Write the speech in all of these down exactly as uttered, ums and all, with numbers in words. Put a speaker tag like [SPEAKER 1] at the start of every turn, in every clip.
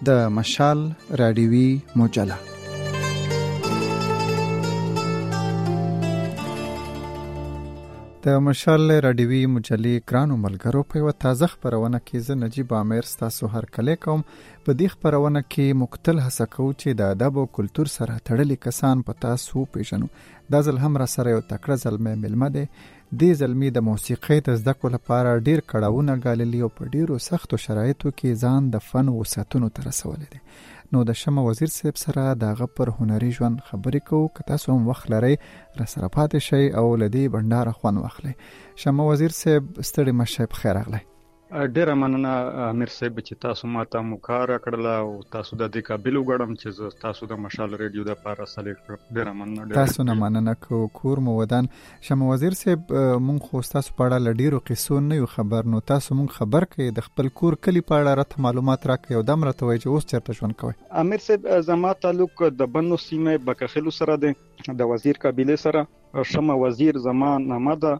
[SPEAKER 1] د مشال رادیوي مجله. د مشال رادیوي مجلې ګرانو ملګرو، په یوه تازه خپرونه کې زه نجیب عامر ستاسو هرکلی کوم. په دې خپرونه کې مقتل هڅه کوو چې د ادب او کلتور سره تړلي کسان په تاسو وپېژنو. دا ځل هم را سره یو تکړه زلمی مېلمه دی. دې زلمي د موسیقۍ د زده کړو لپاره ډېر کړاوونه ګاللي او په ډېرو سختو شرایطو کې ځان د فن وساتونو ته رسولی دی. نو د شمه وزیر صاحب سره د هغه پر هنري ژوند خبرې کوو. که تاسو هم وخت لرئ را سره پاتې شئ او له دې بنډاره خوند واخلئ. شمه وزیر صاحب ستړي مه شئ، پخیر راغلی.
[SPEAKER 2] ډیره مننه امیر صاحب چې تاسو ماته موکاره کړله او تاسو د دې قابل وګڼم چې زه تاسو د مشال ریډیو د لپاره سلیکټ کړم. ډیره مننه. تاسو
[SPEAKER 1] نه مننه کو کور مو ودان. شمه وزیر صاحب، مونږ خو تاسو په اړه لډیرو قصو نه یو خبر، نو تاسو مونږ خبر کړئ د خپل کور کلی په اړه راته معلومات راکړئ او دم راته وایي چې اوس چیرته ژوند کوئ.
[SPEAKER 2] امیر صاحب، زما تعلق د بنو سیمې بکخلو سره دی، د وزیر قبیله سره. شمه وزیر زما نامه ده.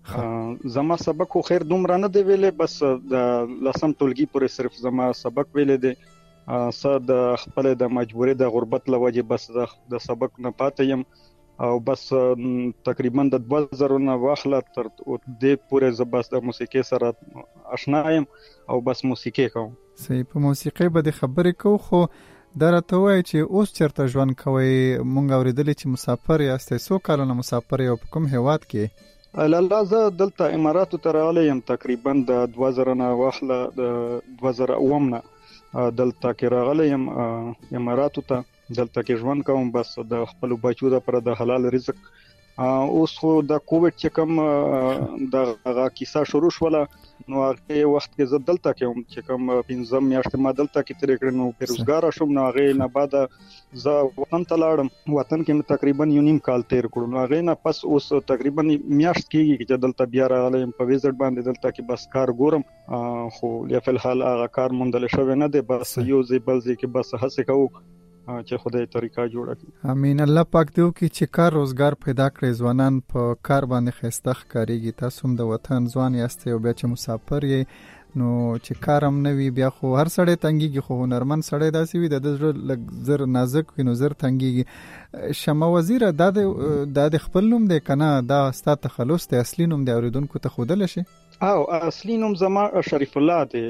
[SPEAKER 2] زما سبق خو خیر دومره نه دی ویلې، بس د لسم ټولګي پورې صرف زما سبق ویلې دی. څه د خپل د مجبورې د غربت لوجه بس د سبق نه پاتې یم او بس تقریبا د دوه زره نه واخله تر دې پورې زه بس د موسیقۍ سره آشنا یم او بس موسیقۍ کوم.
[SPEAKER 1] صحیح، په موسیقۍ به د خبرې کوو، خو دا راته وایي چې اوس چېرته ژوند کوئ؟ مونږ اورېدلې چې مسافر یاستئ. څو کالونه مسافر یې او په کوم هېواد کې؟
[SPEAKER 2] لاله زه دلته اماراتو ته راغلی یم، تقریبا د دوه زره نه واخله د دوه زره اووم نه دلته کې راغلی یم اماراتو ته. دلته کې ژوند کوم، بس د خپلو بچو لپاره د حلال رزق. اوس خو د کووډ چې کوم د هغه کیسه شروع شوله، نو هغه وخت کې زه دلته کې هم چې کوم پنځه میاشتې ما دلته کې تېرې کړې، نو بیروزګاره شوم. نو هغې نه بعد زه وطن ته لاړم. وطن کې مې تقریبا یو نیم کال تېر کړو. نو هغې نه پس اوس تقریبا میاشت کېږي چې دلته بیا راغلی یم په ویزټ باندې. دلته کې بس کار ګورم، خو یا فی الحال هغه کار موندل شوی نه دی. بس یو ځای بل ځای کې بس هڅې کوو چې خدای طریقه جوړه کړي.
[SPEAKER 1] امین. الله پاک دې وکړي چې کار روزګار پیدا کړي. ځوانان په کار باندې ښایسته ښکارېږي. تاسو هم د وطن ځوان یاستئ او بیا چې مسافر یې، نو چې کار هم نه وي بیا خو هر سړی تنګېږي، خو هنرمند سړی داسې وي د ده زړه لږ زر نازک وي نو زر تنګېږي. شمه وزیره، دا د د خپل نوم دی که نه؟ دا ستا تخلص دی، اصلي نوم دی اورېدونکو ته ښودلی شي؟
[SPEAKER 2] او اصلي نوم زما شریف الله دی.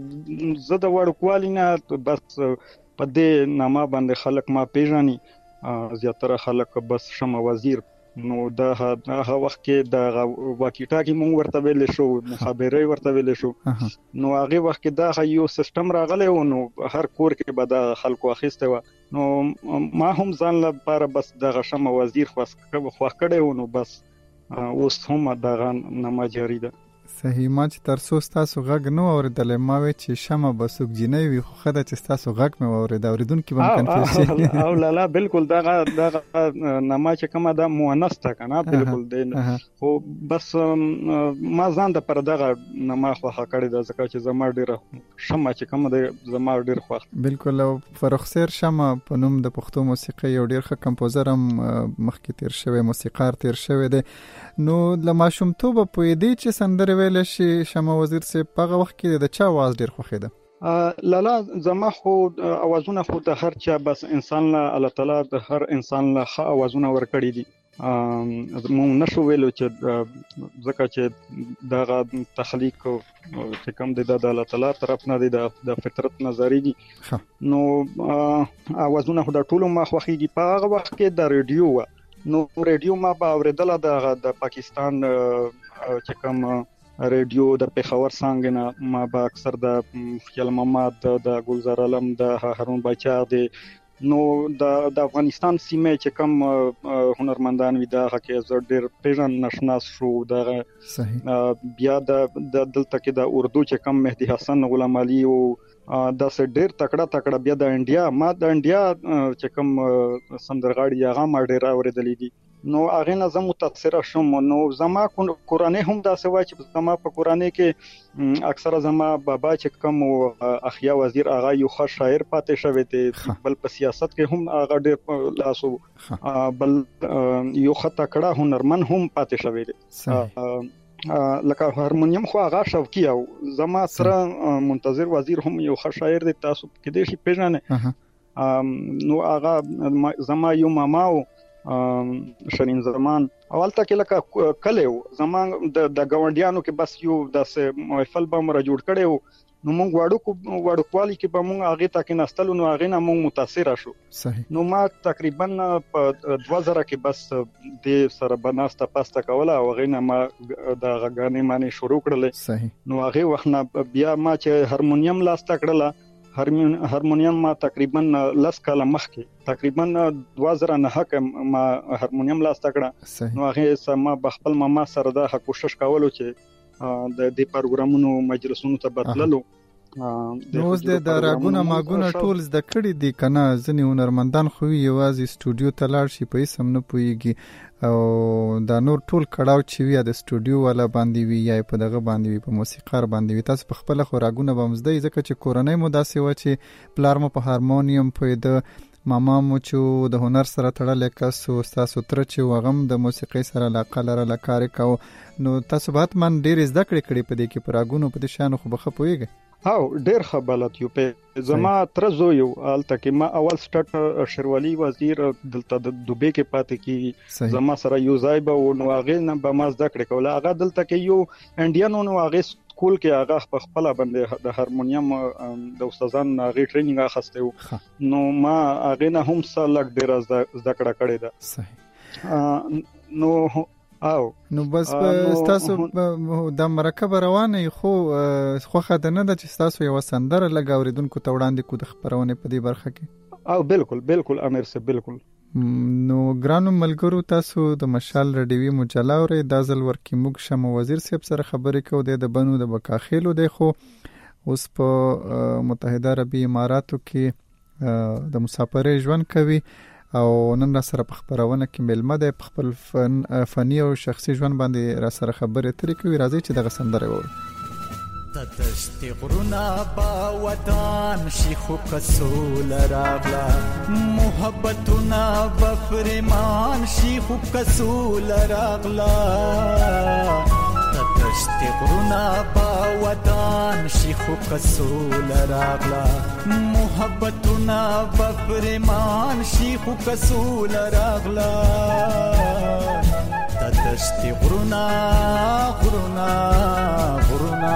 [SPEAKER 2] زه د وړوکوالي نه بس په دې نامه باندې خلک ما پیژني، زیاتره خلک بس شمه وزیر. نو د هغه وخت کې د واکی ټاکی مونږ ورته ویل شو، مخابرې ورته ویل شو. نو هغه وخت کې دا یو سیستم راغلی و، نو هر کور کې به د خلکو اخیسته و. نو ما هم ځان لپاره بس د شمه وزیر خوښ کړی و. نو بس اوس هم دغه نامه جاری ده.
[SPEAKER 1] صحیح. ما چې تر څو ستاسو غږ نه اورېدلی، ما وی چې شمه به څوک جینۍ وي، خو ښه ده چې ستاسو غږ مې واورېد، اورېدونکي به هم کنفیوز شي.
[SPEAKER 2] او لالا بالکل دغه دغه نامه چې کومه ده مؤنث ده که نه، بالکل دی. خو بس ما ځان دپاره دغه نامه خوښه کړې ده، ځکه چې زما ډېره شمه چې کومه ده زما ډېر خوښ.
[SPEAKER 1] بالکل. او فرخسیر شمه په نوم د پښتو موسیقۍ یو ډېر ښه کمپوزر هم مخکې تېر شوی، موسیقار تېر شوی دی. نو له ماشومتوبه پوهېدې چې سندرې ویلی شي شمه وزیر صاحب؟ په هغه وخت کې د چا آواز ډېر خوښېده؟
[SPEAKER 2] لالا زما خو اوازونه خو د هر چا بس انسان له الله تعالی د هر انسان له ښه اوازونه ورکړي دي. مونږ نشو ویلو چې ځکه چې دغه تخلیق چې کوم دی د الله تعالی طرف نه دی، د فطرت نظری دي. نو اوازونه خو د ټولو ما خوښېږي. په هغه وخت کې د ریډیو و، نو ریډیو ما به اورېدله د د پاکستان چې کوم ریډیو د پېښور څانګې نه. ما به اکثر د خیال محمد، د ګلزار عالم، د هارون باچا دی، نو د د افغانستان سیمه چې کوم هنرمندان وي دا هغه کې زه ډېر پیژن نشناس شو. دغه بیا د دلته کې د اردو چې کوم مهدي حسن غلام علي او دا سه ډېر تکړه تکړه. بیا د انډیا، ما د انډیا چې کوم سندرغاړي هغه ما ډېر اورېدلي دي. نو هغه نه زه متاثره شوم. نو زما قرآني هم داسې وای چې زما په قرآني کې اکثره زما بابا چې کوم اخیا وزیر هغه یو ښه شاعر پاتې شوی دی، بل په سیاست کې هم هغه ډېر لاسو، بل یو ښه تکړه هنرمند هم پاتې شوی دی. لکه هارمونیم خو هغه شوقي او زما سره منتظر وزیر هم یو ښه شاعر دی، تاسو کې دې شي پیژنې. نو هغه زما یو ماما او شرین زمان اولته کې لکه کله زما د گاونډیانو کې بس یو داسې محفل به مر جوړ کړي، نو موږ واړو واړو کوالی کې به موږ هغه تا کې نستلو، نو هغه نه موږ متاثر شو. صحیح. نو ما تقریبا په دوه زره کې بس د سره بناسته پاسته کوله او هغه نه ما د غاګانې معنی شروع کړل. صحیح. نو هغه وخت نه بیا ما چې هارمونیم لاسته کړله، هارمونیم ما تقریبا لس کاله مخکې تقریبا دوه زره نه کې ما هارمونیم لاسته کړه. نو هغه سم بخپل ماما سره دا کوشش کولو چې د دې پروګرامونو مجلسونو ته بدللو.
[SPEAKER 1] نو اوس د راګونه ماګونه ټول زده کړي دي کنه، ځنې هنرمندان خو یوازې سټوډیو ته لاړ شي په اسم نه پويږي، او دا نور ټول کړهو چې وي د سټوډیو والا باندې وي یا په دغه باندې وي په موسیقار باندې وي. تاسو په خپل خو راګونه بمزدي ځکه چې کورنۍ مو داسې و چې پلار مو په هارمونیم په د ماما مو چې د هنر سره تړلې کس او تاسو تر چې وغم د موسیقي سره علاقه لرله کار کاو، نو تاسو به من ډیر زده کړې کړې په دې کې پراګونو په دې شانو خو بخه پويږي.
[SPEAKER 2] او ډیر خبرت یو په زما تر زو یو الته کې ما اول سټارټ شروالي وزیر دلته د دوبه کې پاتې کی زما سره یو ځای به نو هغه نه به ما زده کړې کوله. هغه دلته کې یو انډیانو نو هغه سکول کې هغه په خپل باندې د هارمونیم د استادان هغه ټریننګ اخسته، نو ما هغه نه هم سلک ډیر زده کړه کړې ده. صحیح. نو او
[SPEAKER 1] نو بس تاسو د مرکب روانه خو خو خدانه د چې تاسو یو سندره لګاوریدونکو ته وړاندې کو د خبرونه په دې برخه کې.
[SPEAKER 2] او بالکل بالکل امیر سه بالکل.
[SPEAKER 1] نو ګرانو ملګرو، تاسو د مشال رډیوي مجله اورئ. دا ځل ورکی موږ شم وزیر صاحب سره خبرې کوو د بنو د بکاخیلو دی، خو اوس په متحده عربي اماراتو کې د مسافرۍ ژوند کوي او نن را سره په خبرونه کې ملمه ده په خپل فن فني او شخصي ژوند باندې را سره خبرې ترې کوي. راځي چې دغه سندره وورو.
[SPEAKER 3] تدشت غرونا با وطن شیخو کسول راغلا، محبتنا بفرمان شیخو کسول راغلا. تدشت غرونا با وطن شیخو کسول راغلا، محبتنا بفرمان شیخو کسول راغلا. تدشت غرونا غرونا غرونا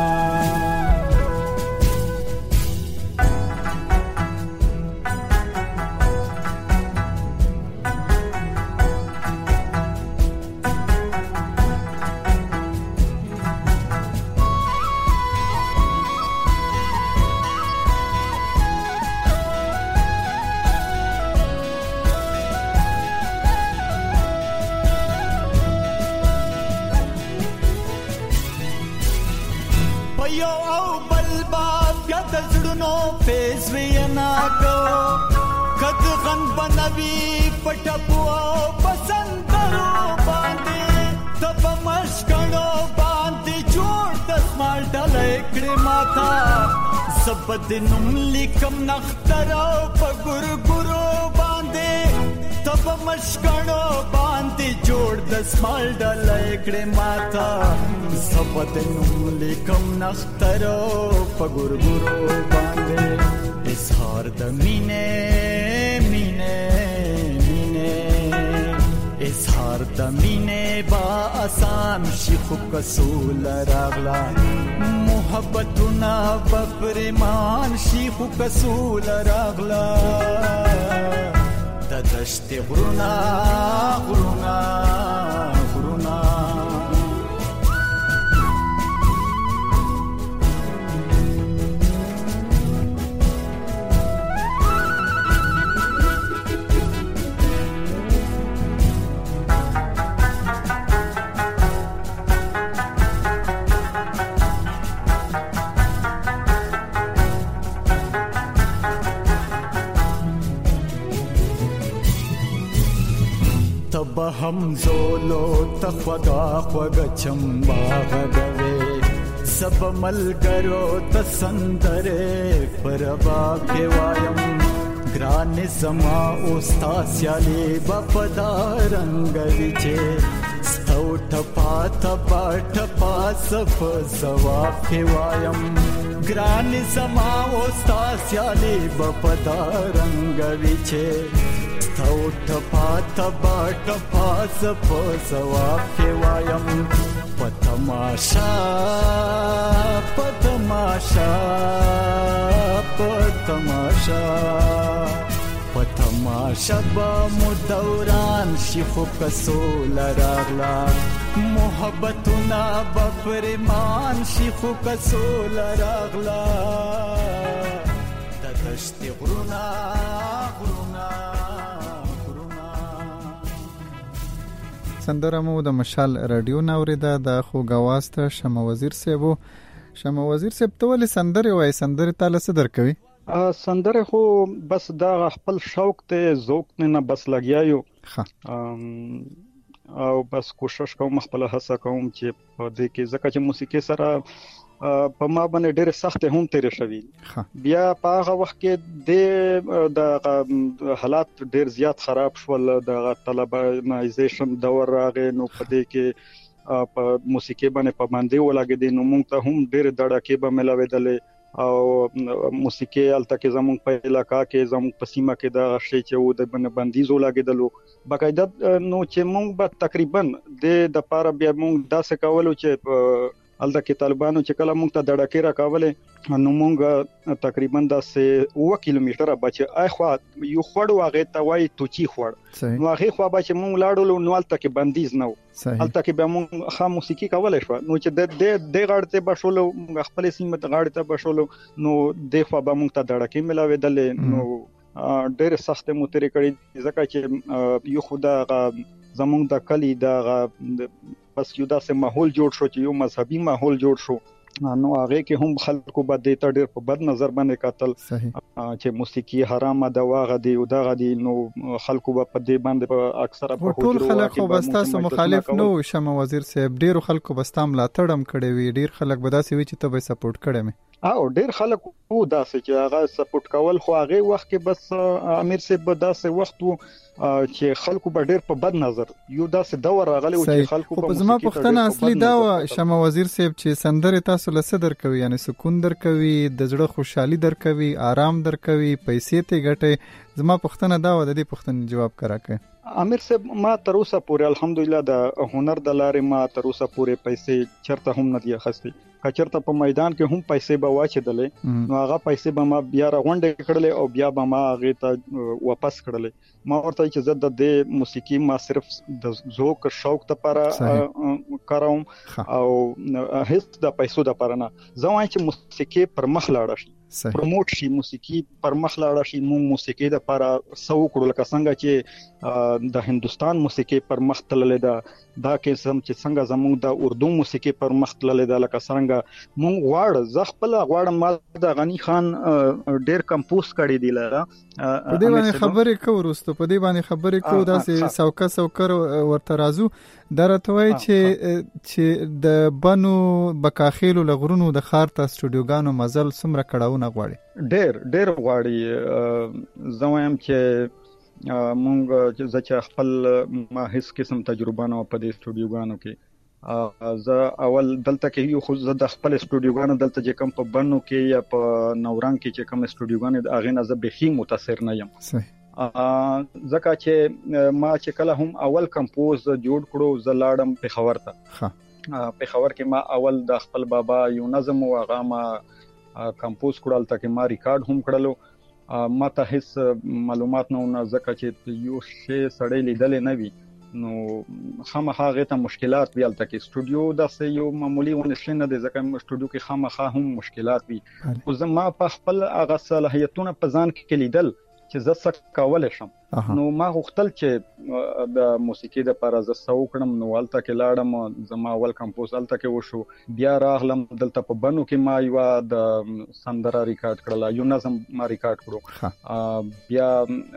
[SPEAKER 3] فیض وینا کو کد غن بنوی پټپو پسندرو باندې تب مشکړو باندې جوړ د سمال ډلې کړه ماتا سبد نم لیکم نخترو پګور ګورو باندې تب مشکړو باندې جوړ د سمال ډلې کړه ماتا سبد نم لیکم نخترو پګور ګورو باندې. اظهار د مینه مینه مینه اظهار د مینه با آسان شي خو کسول راغلا، محبتنا بفرمان شي خو کسول راغلا. د دشت غرونا غرونا غرونا تب هم زولو تخوگا خوگا چمبا غدوے سب ملگرو تسندرے پربا کے وایم گران زما اوستا سیالی بپدا رنگ وچے ټو ټپا ټپا ټپا صف ثواب کې وایم ګران زما وستا سیالي بپدا رنگ وچه ټو ټپا ټپا ټپا صف ثواب کې وایم پتماشا پتماشا پتماشا پتماشا با مو دوران شیخو کسول راغلا محبتنا بفرمان شیخو کسول راغلا دشت غرونا غرونا غرونا.
[SPEAKER 1] سندره مو د مشال رادیو نوریده د خوږاواز ته شمه وزیر صاحب. شمه وزیر صاحب ته ولې سندره وای؟ سندره تعالی څه درکوي؟
[SPEAKER 2] سندره خو بس دا خپل شوق ته ذوق نه بس لګیایو او بس کوشش کوم خپل هڅه کوم چې په دې کې ځکه چې موسیقي سره په ما باندې ډېر سخت هم تیر شوی. بیا په هغه وخت کې د حالات ډېر زیات خراب شول، د طلبانایزیشن دور راغی، نو په دې کې په موسیقي باندې پابندي ولګېدې، نو موږ ته هم ډېر دړکې به ملاوېدلې او موسیقي الته کې زموږ په علاقہ کې زموږ په سیمه کې د شی چې و د باندې بندیزو لګېدلو باقاعده، نو چې موږ به تقریبا د د پاره بیا موږ داسې کولو چې الته کې طالبانو چې کله موږ ته دړکې راکولې، نو موږ تقریبا داسې اوه کیلومتره بچ اخوا یو خړ واغې ته وای توچی خړ، نو هغه خوا به چې موږ لاړو نو الته کې بندیز نه و، الته کې به موږ خام موسیقي کولای شو، نو چې د د غاړه ته بشولو خپل سیمه ته غاړه ته بشولو، نو د خوا به موږ ته دړکې ملاوېدلې، نو ډېر سخت مو ترې کړی ځکه چې یو خدا زمونږ د کلی د بس یو داسې ماحول جوړ شو چې یو مذهبي ماحول جوړ شو، نو هغه کې هم خلکو به د ته ډېر په بد نظر باندې کتل چې موسیقي حرامه ده واغه دی او دغه دی، نو خلکو به په دې باندې اکثره په
[SPEAKER 1] ټول خلک خو بس تاسو مخالف نو شمه وزیر صاحب، ډېر خلکو بس تام لا تړم کړي وي، ډېر خلک به داسې وي چې ته به سپورټ کړي مې
[SPEAKER 2] او ډېر خلک وو داسې چې هغه سپورټ کول، خو هغه وخت کې بس امیر صاحب به داسې وخت وو چې خلکو به ډېر په بد نظر یو داسې دور راغلی و چې خلکو
[SPEAKER 1] په زما پښتنه اصلي دا و شمه وزیر صاحب چې سندره تاسو له څه درکوي، یعنی سکون درکوي، د زړه خوشحالي درکوي، آرام درکوي، پیسې ته ګټي، زما پښتنه دا و د دې پښتنې جواب کراکه.
[SPEAKER 2] امیر صاحب ما تر اوسه پورې الحمدلله د هنر د لارې ما تر اوسه پورې پیسې چرته هم نه دی اخیستې، کچرته په میدان کې هم پیسې به واچېدلې، نو هغه پیسې به ما بیا راغونډې کړلې او بیا به ما هغه ته واپس کړلې. ما ورته چې زه د موسیقي ما صرف د ذوق شوق لپاره کاروم او هیڅ د پیسو لپاره نه، زه وایم چې موسیقي پر مخ لاړه شي، پروموټ شي، موسیقي پر مخ لاړه شي، مو موسیقي د لپاره سو کړو لکه څنګه چې د هندستان موسیقي پر مخ تللې ده، دا قسم چې څنګه زموږ د اردو موسیقي پر مخ تللې ده، لکه څنګه مونږ غواړ زه خپل غواړم ما د غنی خان ډېر کمپوز کړی دی لاره
[SPEAKER 1] په دې باندې خبرې کو ورستو په دې باندې خبرې کو داسې سوکا سوکر ورته راځو درته وای چې چې د بنو بکاخیلو لغرونو د خارته سټوډیوګانو مزل سمره کړهونه غواړي
[SPEAKER 2] ډېر ډېر غواړي. زه وایم چې مونږ چې خپل ما هیڅ قسم تجربه نه په دې سټوډیوګانو کې، زه اول دلته کې یو خو زه د خپل سټوډیوګانو دلته چې کوم په بنو کې یا په نوران کې چې کوم سټوډیوګانو اغه نه زه به هی متاثر نه یم، ځکه چې ما چې کله هم اول کمپوز جوړ کړو زه لاړم پېښور ته، پېښور کې ما اول د خپل بابا یو نظم او هغه ما کمپوز کړل ترڅو ما ریکارډ هم کړلو، ما ته هیڅ معلومات نه و، ځکه چې یو شی سړی لیدل نه وي نو خامخا غته مشکلات وی الته کې سټوډیو داسې یو معمولی ونشي نه دی، ځکه سټوډیو کې خامخا هم مشکلات وي، خو زما په خپل هغه صلاحیتونه په ځان کې لیدل چې زه څه کولای شم، نو ما غوښتل چې د موسیقي د لپاره زه څه وکړم، نو الته کې لاړم، زما اول کمپوز الته کې وشو، بیا راغلم دلته په بنو کې ما یو د سندره ریکارډ کړل، یو نظم ما ریکارډ کړو، بیا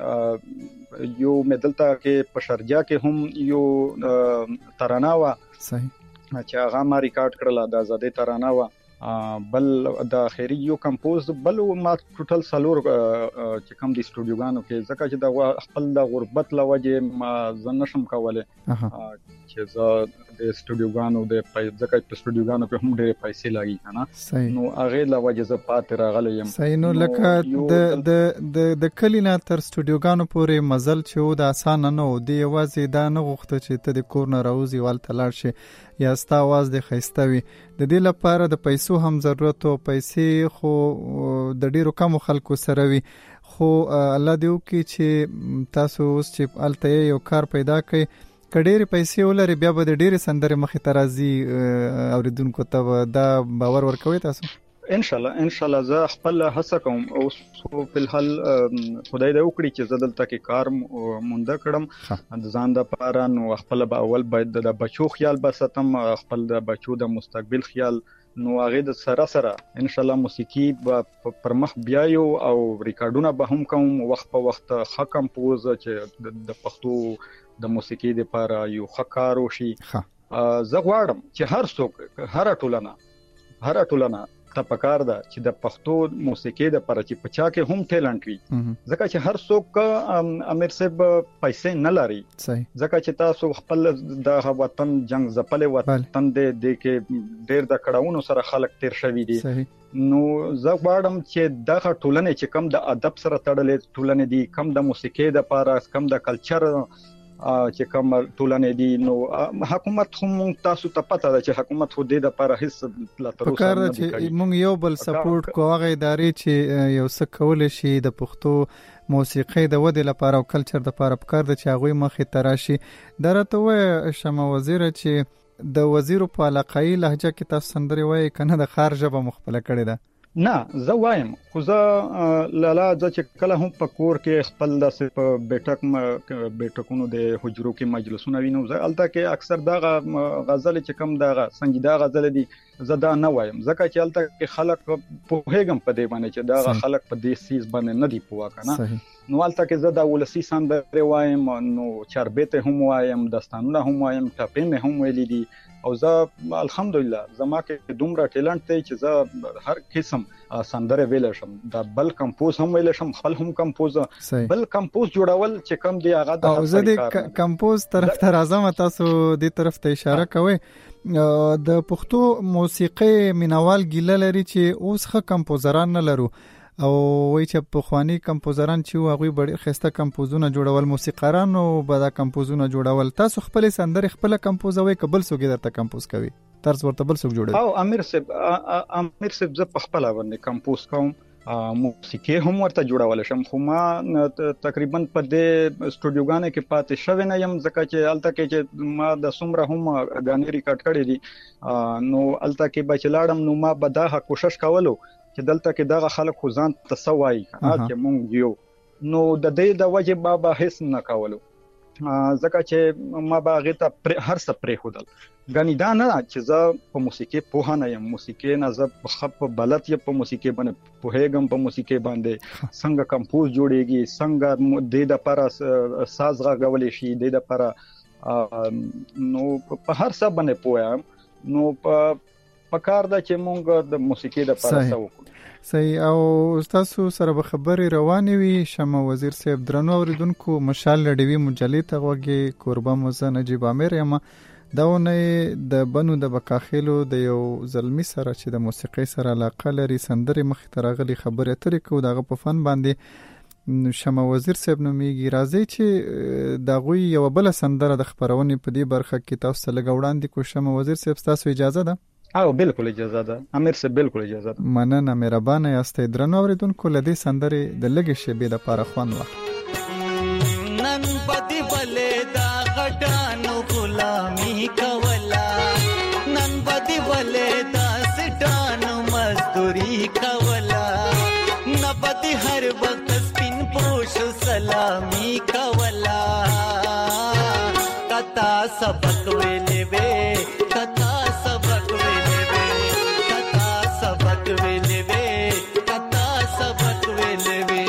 [SPEAKER 2] یو مدلته کې په شرجا کې هم یو ترانه وا صحیح چې هغه ما ریکارډ کړل د آزادۍ ترانه وا، بل د خیری یو کمپوز بل ما ټوټل سالور چې کوم د سټوډیوګانو کې ځکه چې د خپل د غربت لوجه ما زنه شم کوله چې زه د سټوډیوګانو د ځکه په سټوډیوګانو په هم ډېر پیسې لګي کنه نو هغه لوجه زه پاتې راغلی یم.
[SPEAKER 1] صحیح. نو لکه د د د کلینا تر سټوډیوګانو پورې مزل چې د اسانه نه و دی یوازې دا نه غوښته چې ته د کور نه راوځي ول تلاړ شي یا ستا आवाज د خيستوي. د دې لپاره د پیسو هم ضرورت او پیسې خو د ډیرو کم خلکو سره وي خو الله دې وکړي چې تاسو اوس چې الته یو کار پیدا کړئ کډېر پیسې ولري بیا به د ډېر سندره مخې ترازی اوریدونکو ته دا باور ورکوي تاسو
[SPEAKER 2] ان شاء الله ان شاء الله زه خپل هڅه کوم او په الحال خدای دې وکړي چې زه دلته کې کار مونږ کړم د ځان د پاره نو خپل به اول باید د بچو خیال بساتم خپل د بچو د مستقبل خیال نو هغه د سره سره ان شاء الله موسیقي پر مخ بیايو او ریکارډونه به هم کوم وخت په وخت ښه کمپوز چې د پښتو د موسیقي لپاره یو ښه کار وشي. زه غواړم چې هر څوک هر ټولنه هر ټولنه ته پکار ده چې د پښتو موسیقي د پر چې پچا کې هم ټیلنټ وي ځکه چې هر څوک امیر صاحب پیسې نه لري ځکه چې تاسو خپل د وطن جنگ زپلې وطن دې د کې ډېر د کډاونو سره خلک تیر شوی دي نو زه غواړم چې دغه ټولنه چې کم د ادب سره تړلې ټولنه دي کم د موسیقي د پاره کم د کلچر چې کوم ټولنې دي نو حکومت هم تاسو ته پته ده چې حکومت خو دې د لپاره هیڅ لا تر اوسه نه کوي چې موږ یو بل سپورټ کوو هغه ادارې چې یو څه کول شي د پښتو موسیقي د ودې لپاره او کلچر د لپاره پکار ده چې هغه مخې تراشي درته و شمه وزیر چې د وزیر په علاقائی لهجه کې تاسو سندري وایي کنه د خارجه به مخبله کړی ده نه زه وایم خو زه لاله چې کله هم په کور کې خپل د په بیٹک بیٹکونو د حجرو کې مجلسونه وینم زه الته کې اکثر دا غزل چې کم دا سنجیده غزل دي زه دا نه وایم ځکه چې الته کې خلک په هیګم په دې باندې چې دا خلک په دې سیس باندې نه دی پوها کنه نو الته کې زه دا ولسی سندره وایم نو چربته هم وایم داستانونه هم وایم ټاپې مې هم ویلې دي او زه الحمدلله زما کې دومره ټیلنټ دی چې زه هر قسم سندره ویل شم دا بل کمپوز هم ویل شم خپل هم کمپوز بل کمپوز جوړول چې کم دی هغه د
[SPEAKER 1] او زه د کمپوز طرف ته راځم تاسو دې طرف ته اشاره کوئ د پښتو موسیقي مینوال ګیله لري چې اوس ښه کمپوزران نه لرو او وای چې په خواني کمپوزران چې هغه ډېر خسته کمپوزونه جوړول موسیقارانو به دا کمپوزونه جوړول تاسو خپل سندره خپل کمپوزوي قبل سوګي درته کمپوز کوي طرز ورته بل څوک جوړوي
[SPEAKER 2] او امیر صاحب امیر صاحب زه په خپل باندې کمپوز کوم موسیقي هم ورته جوړول شم خو ما تقریبا په دې سټوډیوګانو کې پاتې شوی نه يم ځکه چې الته کې چې ما د سمره هم غانې ریکارډ کړې دي نو الته کې بچلاړم نو ما به دا کوشش کولو چې دلته کې دغه خلک خو ځان تسوي چې مونږ یو نو د دې د وجه بابا هیڅ نه کولو ځکه چې ما باغه ته هر څه پرې خدل غنی دا نه چې زه په موسیقي په نه یم موسیقي نه زه په خپ بلد یم په موسیقي باندې په هیګم په موسیقي باندې څنګه کمپوز جوړيږي څنګه د د لپاره ساز غاولې شي د لپاره نو په هر څه باندې پوهم نو په پکار دا چې مونږ د موسیقي د لپاره څه وکړو
[SPEAKER 1] صحیح او تاسو سره به خبرې روانې وي شمه وزیر صاحب درنو اوریدونکو مشال لډوي مجلې ته وګي قربا موزه نجيب امیر یم داونه د بنو د بکاخیلو د یو زلمی سره چې د موسیقي سره علاقه لري سندري مخ ترغلي خبرې ترې کو دغه په فن باندې شمه وزیر صاحب نو میږي راځي چې دغه یو بل سندره د خبرونه په دې برخه کې تاسو لګوړان دي کو شمه وزیر صاحب تاسو اجازه ده
[SPEAKER 2] او بالکل اجازه ده امیر صاحب بالکل اجازه ده
[SPEAKER 1] مننه مهربانه یاستئ درنو اوریدونکو لدی سندره د لګي شی د پاره خوان وخت
[SPEAKER 3] نن بدی بلې دا غټانو غلامی کولا نن بدی بلې دا سټانو مزدوری کولا نبدی هر وخت سپین پوش سلامي کولا کتا سبق ویلې وې کتا سبق ویلې وې کتا سبق ویلې وې کتا سبق ویلې وې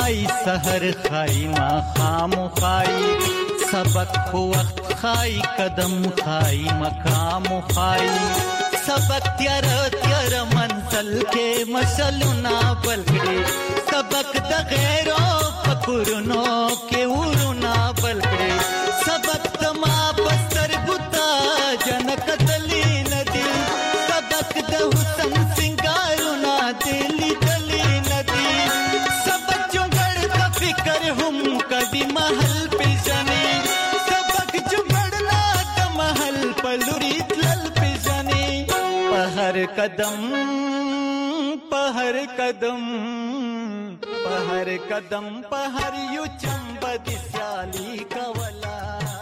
[SPEAKER 3] خای سحر خای ما خام خای سبق خو وخت خای قدم خای مقام خای سبق تیار تیار منزل کې مشلونه بلکړي سبق د غیرو فکرونو کې ورونه بلکړي سبق تما بستر ګتا جنک دلی ندی سبق د حسن سنگارونه دلی دلی ندی سبق جوړ د فکر هم کدي محل پیژني سبق جوړ لا د محل پلوري تل پیژني په هر قدم په هر قدم په هر قدم په هر یو چمب د سیالي کولا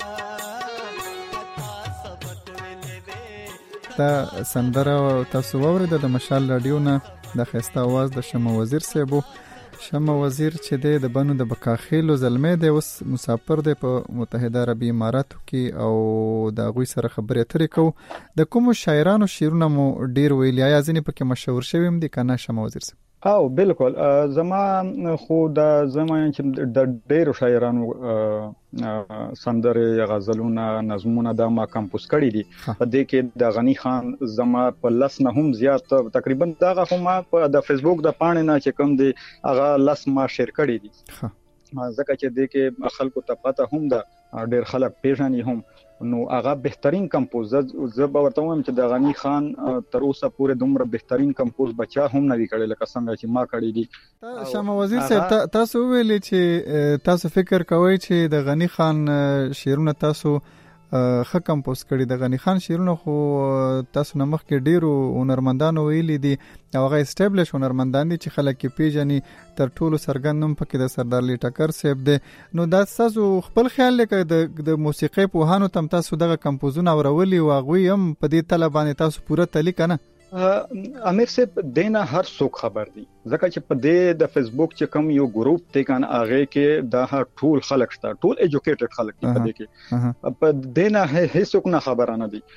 [SPEAKER 1] دا سندره تاسو واورید د مشال رادیو نه د خسته आवाज د شمه وزیر صاحب. شمه وزیر چې د بنو د بکاخیلو زلمه دی اوس مسافر دی په متحده عربی اماراتو کې او د غوي سره خبرې اترې کو د کوم شاعرانو شعرونه مو ډیر ویلي یا ځینې پکې مشهور شوی هم دي کنه شمه وزیر صاحب؟
[SPEAKER 2] او بالکل زما خو د زما چې د ډیرو شاعرانو سندره غزلونه نظمونه د ما کمپوز کړی دي په دې کې د غنی خان زما په لس نه هم زیات تقریبا دغه هم په د فیسبوک د پاڼې نه چې کوم دي هغه لس ما شیر کړی دي ځکه چې د کې خلکو ته پته هم ده ډیر خلک پیژني هم نو هغه بهترین کمپوزر زه به ورته وایم چې د غنی خان تر اوسه پورې دومره بهترین کمپوز بچا هم نه وی کړی لکه څنګه چې ما کړی دي.
[SPEAKER 1] شمه وزیر صاحب تاسو ویلي چې تاسو فکر کوئ چې د غنی خان شعرونه تاسو ښه کمپوز کړي. د غنی خان شعرونه خو تاسو نه مخکې ډیرو هنرمندانو ویلي دي او هغه اسټابلیش هنرمندان دي چې خلک یې پیژني تر ټولو څرګند نوم پکې د سردار علي ټکر صاحب دی. نو دا تاسو خپل خیال لکه د موسیقي پوهانو تم تاسو دغه کمپوزونه اورولي او هغوی هم په دې طلب باندې تاسو پوره تلی کنه؟
[SPEAKER 2] امیر صاحب دینه هر څوک خبر دي ځکه چې په دې د فیسبوک چې کوم یو ګروپ ته کان هغه کې د ټول خلک شته ټول ایجوکیټډ خلک دي په دې کې په دینه هیڅوک نه خبر نه دي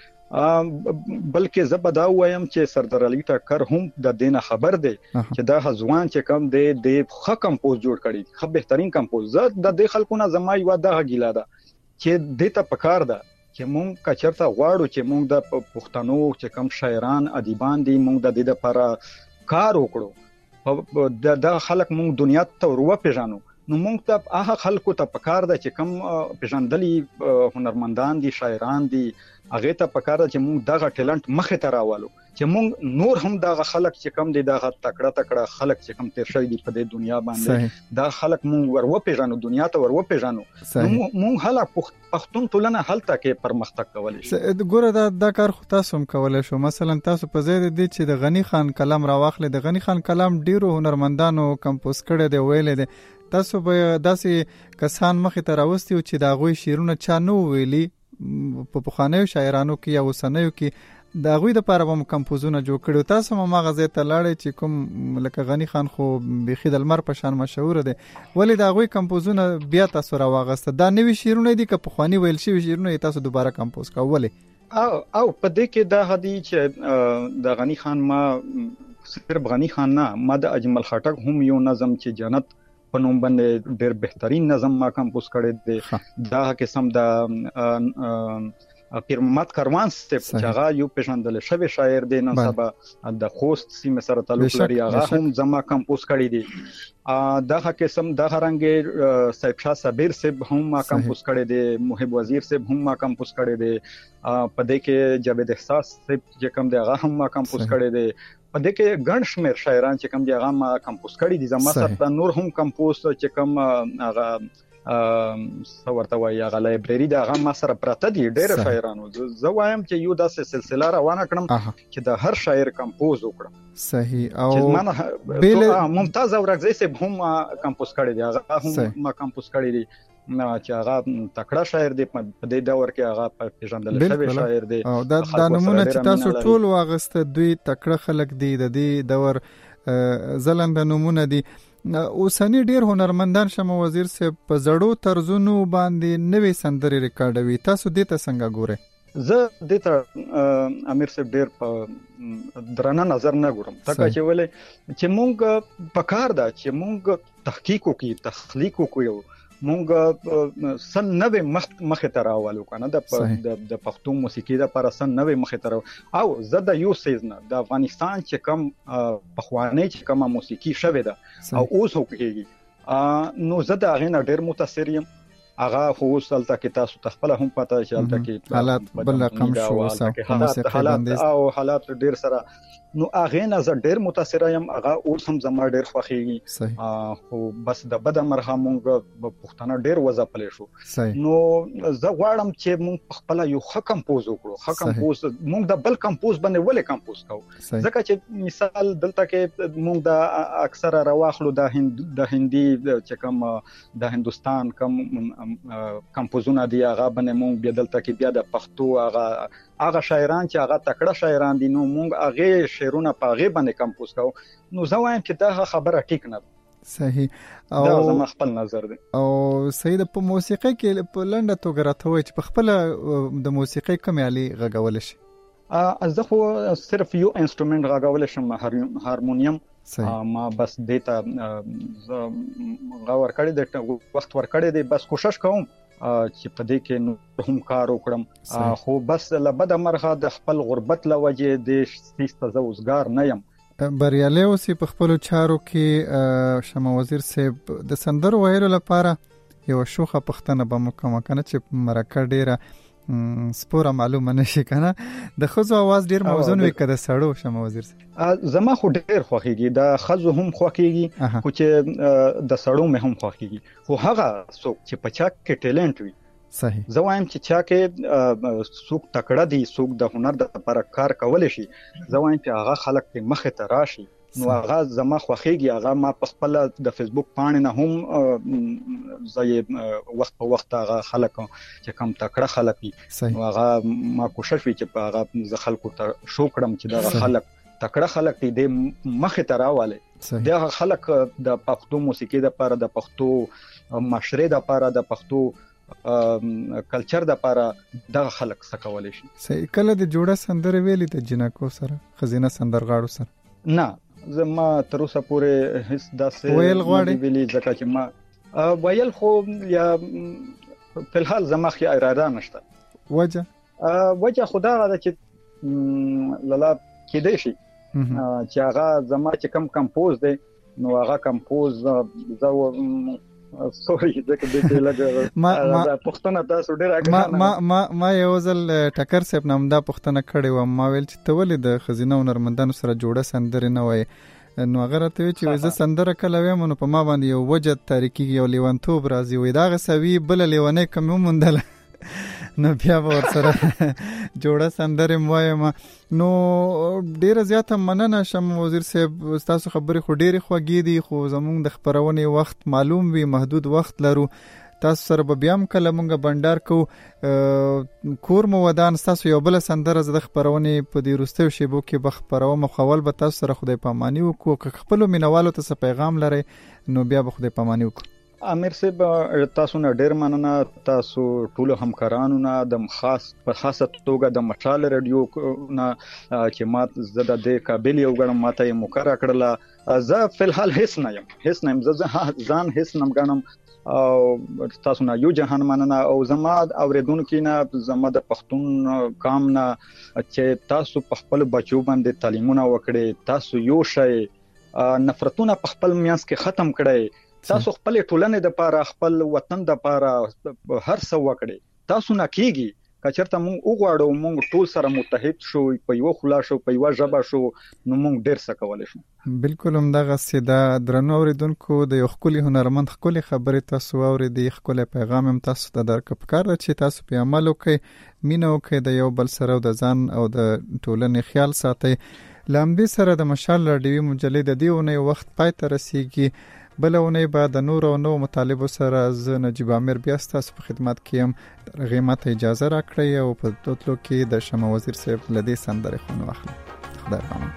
[SPEAKER 2] بلکې زبدا وایم چې سردار علي ټکر هم د دینه خبر دی چې دا ځوان چې کوم دی د ښه کمپوز جوړ کړي ښه بهترین کمپوزر د دې خلکو نه زما یو د غیلا ده چې د ته پکار ده چې مونږ کچرته غواړو چې مونږ د پښتنو چې کوم شاعران ادیبان دي مونږ د دې لپاره کار وکړو د خلک مونږ دنیا ته ورو پیژنو نو مونږ ته هغه خلکو ته پکار ده چې کوم پیژندلي هنرمندان دي شاعران دي هغه ته پکار ده چې مونږ دغه ټیلنت مخه ته راوالو چې مونږ نور هم دغه خلک چې کوم دي دغه تکړه تکړه خلک چې کوم تیر شوی دي په دې دنیا باندې دا خلک مونږ ورو پیژنو دنیا ته ورو پیژنو مونږ هله پښتون ټولنه هلته کې پرمختګ کولای شي.
[SPEAKER 1] ګوره دا د کار خو تاسو هم کولای شو مثلا تاسو په ځای دي چې د غنی خان کلام راواخلې د غنی خان کلام ډیرو هنرمندانو کمپوز کړي دی ویل دي تاسو به داسې کسان مخې ته راوستي چې دا غوي شیرونه چا نو ویلي په پخوانیو شاعرانو کې یا وسنیو کې دا غوي د لپاره هم کمپوزونه جوړ کړي تاسو هم مغازه ته لاړې چې کوم لکه غنی خان خو بخي د لمر په شان مشهور دي ولی دا غوي کمپوزونه بیا تاسو راوغسته دا نوې شیرونه دي که پخوانی ویل شي شیرونه تاسو دوباره کمپوز کولې
[SPEAKER 2] او او په دې کې دا هدي چې د غنی خان ما صرف غنی خان نه ما د اجمل خټک هم یو نظم چې جنت په نوم باندې ډېر بهترین نظم ما کمپوز کړی دی دا قسم د پیر محمد کاروان صاحب چې هغه یو پیژندل شوی شاعر دی نن سبا د خوست سیمه سره تعلق لري هغه هم زما کمپوز کړی دی دا قسم د هرنګ صاحب شاه صابر صاحب هم ما کمپوز کړی دی محب وزیر صاحب هم ما کمپوز کړی دی په دې کې جاوید احساس صاحب چې کوم دی هغه هم ما کمپوز کړی دی په دې کې ګڼ شمېر شاعران چې کوم دی هغه ما کمپوز کړی دي زما سره نور هم کمپوز چې کوم هغه څو ورته وایي هغه لایبرری د هغه ما سره پراته دي ډېر شاعرانو زه وایم چې یو داسې سلسله روانه کړم چې د هر شاعر کمپوز وکړم.
[SPEAKER 1] صحیح او
[SPEAKER 2] بیل ممتاز اورغزی صاحب هم کمپوز کړی دی هغه هم ما کمپوز کړی دی چې هغه تکړه شاعر دی په دې دور کې هغه پیژندل شوی شاعر دی
[SPEAKER 1] او دا د نمونه چې تاسو ټول واغسته دوی تکړه خلک دي د دې دور زلند نمونه دي اوسنی ډیر هنرمندان شمه وزیر صاحب په زړو طرزونو باندې نوې سندرې ریکارډوي تاسو دې ته څنګه ګورئ؟
[SPEAKER 2] زه د ته امیر صاحب ډیر په درنه نظر نه ګورم تکه چې ولې چې مونږ په کار ده چې مونږ تحقیق وکړو تخلیق وکړو مونږ سن نوې مخ مخه تر راوالو کنه د د پښتو موسیقي د پر سن نوې مخه تر او زه د یو سیزن د افغانستان چې کم پخوانی چې کومه موسیقي شوه ده او اوس هوکېږي نو زه د هغه ډیر متاثر یم. هغه خو سلطه کې تاسو تخپل هم پته چې الته کې
[SPEAKER 1] حالات بل رقم شو سره
[SPEAKER 2] حالات او حالات ډیر سره نو هغه نظر ډیر متاثر یم. هغه اوس هم زما ډیر خوښیږي خو بس د بد مرغه مونږ پښتانه ډیر وځپلې شو نو زه غواړم چې مونږ خپل یو ښه کمپوز وکړو. ښه کمپوز مونږ د بل کمپوز باندې ولې کمپوز کوو ځکه چې مثال دلته کې مونږ د اکثره رواخلو د هند د هندي چې کوم د هندستان کوم کمپوزونه دی هغه باندې مونږ بیا دلته کې بیا د پښتو هغه هغه شاعران چې هغه تکړه شاعران دي نو مونږ هغه شعرونه په هغه باندې کمپوز کوو. نو زه وایم چې دا خبره ټیک نه ده.
[SPEAKER 1] صحیح
[SPEAKER 2] او دا زما خپل نظر دی.
[SPEAKER 1] او سید په موسیقي کې په لنډه توګه راته وایي چې په خپل د موسیقي کوم آلي غږول شي؟
[SPEAKER 2] ا زه خو صرف یو انسټرومنت غږول شم هارمونیم. ما بس دیتا غور کړی د وخت ور کړی دی بس کوشش کوم چې په دې کې نو هم کار وکړم خو بس لبد مرغه د خپل غربت لوجه د سیسته زوزګار نه یم.
[SPEAKER 1] بریالي اوسې په خپل چارو کې شمه وزیر صاحب د سندر ویلو لپاره یو شوخه پښتنه به مکمه کنه چې مرکه ډیره سپوره معلومه نشي کنه د خزو आवाज ډیر موزون وي کده سړو شمه وزیر صاحب
[SPEAKER 2] زما خو ډیر خوخيږي د خزو هم خوخيږي خو چې د سړو مې هم خوخيږي خو هغه څوک چې پچا کې ټیلنت وي
[SPEAKER 1] صحیح
[SPEAKER 2] زه وایم چې چا کې څوک تکړه دي څوک د هنر د لپاره کار کول شي زه وایم چې هغه خلک په مخه ته راشي نو هغه زما خوخيږي هغه ما په خپل د فیسبوک پاڼې نه هم زې وخت په وخت هغه خلک چې کم تکړه خلک وي نو هغه ما کوشش وکړ چې هغه ز خلکو ته شو کړم چې دا خلک تکړه خلک دي د مخه ته راواله دا خلک د پښتو موسیقي د لپاره د پښتو معاشره د لپاره د پښتو کلچر د لپاره د خلک سکول شي.
[SPEAKER 1] صحیح کله د جوړه سندره ویلي د جنکو سره خزینه سندرغاړو سره
[SPEAKER 2] نه زما تر اوسه پورې هیڅ داسې
[SPEAKER 1] ویل غواړي
[SPEAKER 2] ویلي ځکه چې ما ویل خو یا په الحال زما خي اراده نشته.
[SPEAKER 1] وجه
[SPEAKER 2] وجه خدا غواړي چې لاله کې دی شي چې هغه زما چې کم کمپوز دی نو هغه کمپوز زو سوري ځکه دې لګا ما پښتنه تاسو ډیر
[SPEAKER 1] ما ما ما ما یو ځل ټکر صاحب نام دا پښتنه کړي و ما ویل چې تولې د خزینه هنرمندانو سره جوړه سندره نه وای نو هغه راته چې زه سندره کله وایم نو په ما باندې یو وجد تاریکی یو لیوانتوب راځي وای دا غسوي بل لیوانې کوم مندل نو بیا ور سره جوړه سندره وایم نو ډیره زیاته مننه شم وزیر صاحب تاسو خبرې خو ډیره خوږې دي خو زموږ د خبرونه وخت معلوم وي محدود وخت لرو تاسو سره به بیا هم کله مونږه بندر کو کور مو ودان تاسو یو بل سندره زده خبرونه په دې روستو شیبو کې به خبرو مخول به تاسو سره خدای پامانی وکړو خپل مینوالو ته پیغام لري نو بیا به خدای پامانی وکړو.
[SPEAKER 2] امیر صاحب تاسو نه ډیر مننه تاسو ټول همکارانو نه د خاص په خاصه توګه د مشال رادیو نه چې ما زده د قابل یو غړم ماته یې مقرره کړله زه په الحال هیڅ نه یم هیڅ نه یم زه ځان هیڅ نه غنم او تاسو نه یو جهان مننه او زما اوریدونکو نه زما د پښتون قام نه چې تاسو په خپل بچو باندې تعلیمونه وکړي تاسو یو شی نفرتونه په خپل میانس کې ختم کړئ تاسو خپل ټولنې د لپاره خپل وطن د لپاره هر څه وکړي تاسو نه کیږي کچرته مونږ وګړو مونږ ټول سره متحد شو په یو خلا شو په یو ژبه شو نو مونږ ډیر څه کولای شو.
[SPEAKER 1] بالکل هم دغه سیده درنو اوریدونکو د یو خولي هنرمند خولي خبرې تاسو اوریدي خولي پیغام هم تاسو ته درک پکار چې تاسو په عمل وکړئ مینه وکړئ د یو بل سره د ځان او د ټولنې خیال ساتئ. لامدې سره د مشال رادیوي مجلې د دیونه وخت پای ته رسیږي بلونه بعد د نور او نو مطالبه سره ز نجیب امیر بیا تاسو په خدمت کې هم غیمت اجازه راکړی او په توتلو کې د شمه وزیر صاحب لدی سندره خونو اخلي. خدای پامان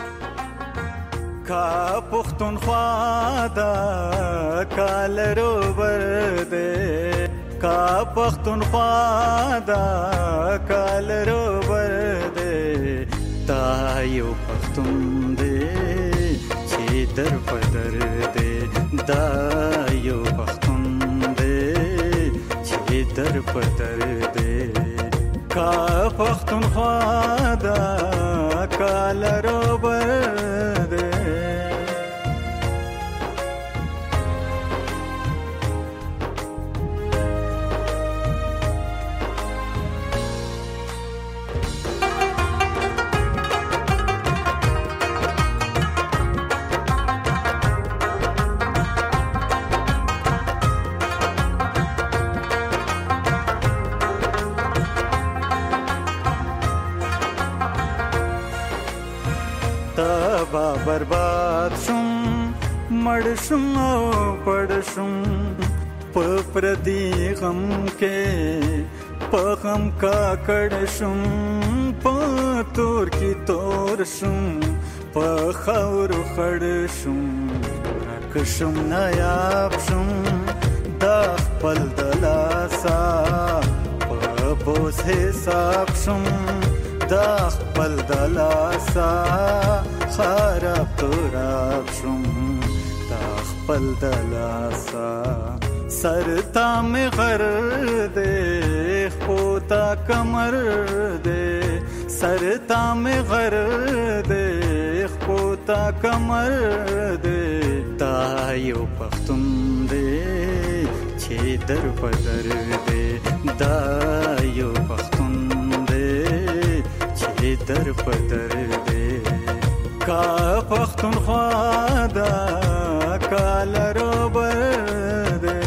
[SPEAKER 3] کا پختونخوا دا کال روبر دے کا پښتونخوا دا کال روبر دی دا یو پښتون دی چې در پدر دی دا یو پښتون دی چې در پدر دی کا پښتونخوا دا کال روبر دی برباد شم مړ شم او پړ شم په پردي غم کې په غم کا کړ شم په تور کې تور شم په خاور خړ شم راکشم نایاب شم دا خپل د لاسا په بوس حساب شم دا خپل د لاسا خراب تراب شم دا خپل د لاسا سرتا میں غر دے خوتا کمر دے سرتا میں غر دے خوتا کمر دے دا یو پښتون دے چې در پدر دے دا یو پښتون دے چې در پدر دے کا پښتونخوا دا کال روبر دی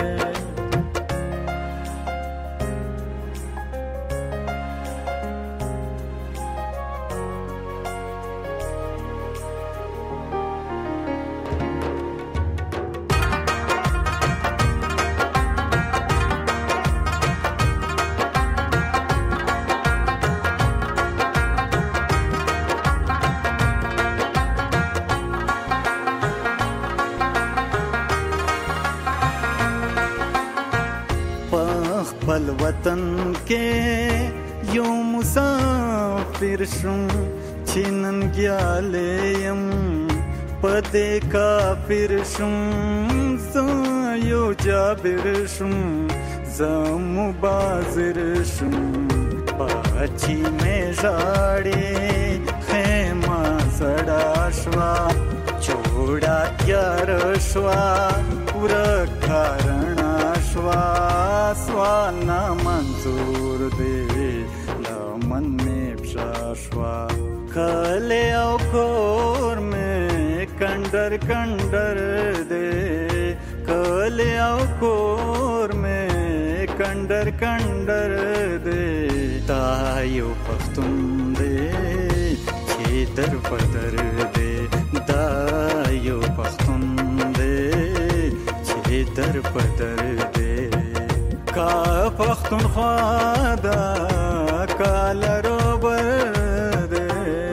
[SPEAKER 3] خپل وطن کې یو مسافر شم چې ننګیالی یم پدې کافر شم زه یو جابر شم زه مبازر شم پاچی مې ژاړې خیمه سړه شوه چوړه تیار شوه ورکه رڼا شوه سوال نا منظور دے لمن میں پشاشوا کھلے او کور میں کنڈر کنڈر دے کھلے او کور میں کنڈر کنڈر دے دا یو پښتون دے چې در پدر دے دا یو پښتون دے چې در پدر دے کا پښتونخوا دا کال روبر دی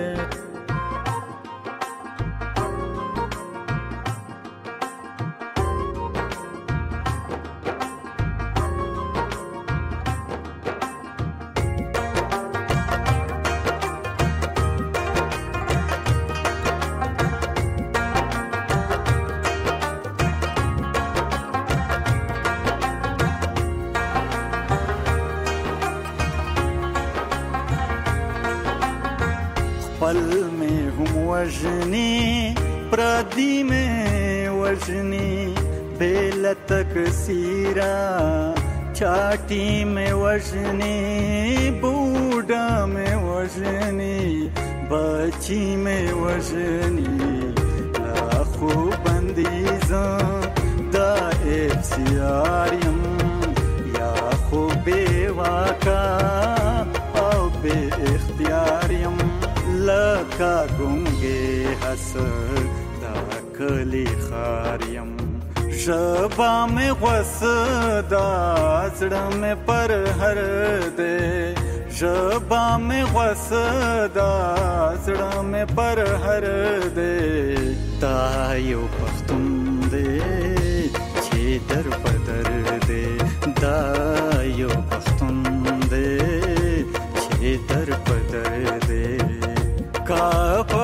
[SPEAKER 3] पल में हम वजनी प्रदी में वजनी बेल तक सीरा छाटी में वजनी बूढ़ा में वजनी बची में वजनी लाखों बंदीज़ दाएब सियारियम या खो बेवाका औ बे इख्तियारियम लका गुंगे हस दा कली खारियम शबा में वसदा जड़ा में पर हर दे शबा में वसदा जड़ा में पर हर दे तायो पख्तुम दे छे दर पदर दे दा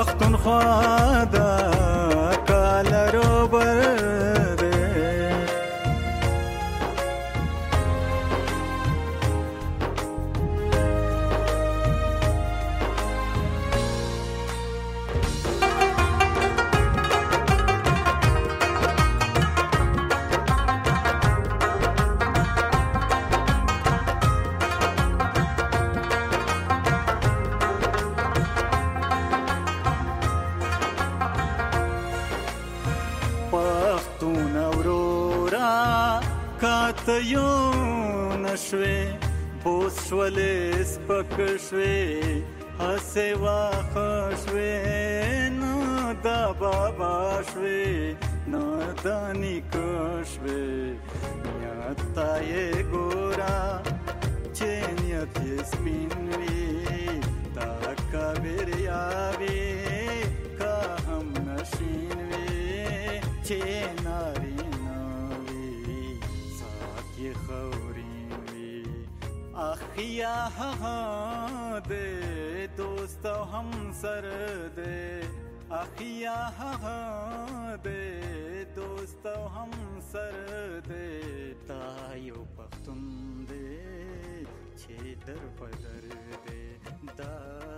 [SPEAKER 3] پښتونخوا دا کال روبر دی. کاتیو نشوي بوس شولې سپک شوي هسې واخشوي نو دا بابا شوي نو دا نیکه شوي نیتا یې ګورا چې نیت یې سپین وي دا کبریا وي که هم نشین وي چې ناری اخیا ها دے دوست ہم سر دے اخیا ها دے دوست ہم سر دے تایو پختون دے چھے در پدر دے دا